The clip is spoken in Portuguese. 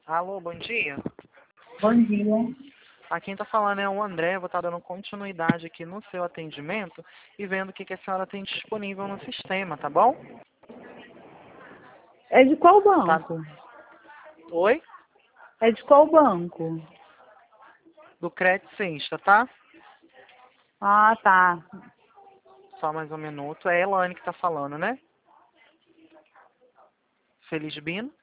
Alô, bom dia. Bom dia. Aqui quem está falando é o André. Vou estar dando continuidade aqui no seu atendimento e vendo o que a senhora tem disponível no sistema, tá bom? É de qual Tá. banco? Oi? É de qual banco? Do Crédito Sexta, tá? Ah, tá. Só mais um minuto. É a Elane que está falando, né? Felizbino?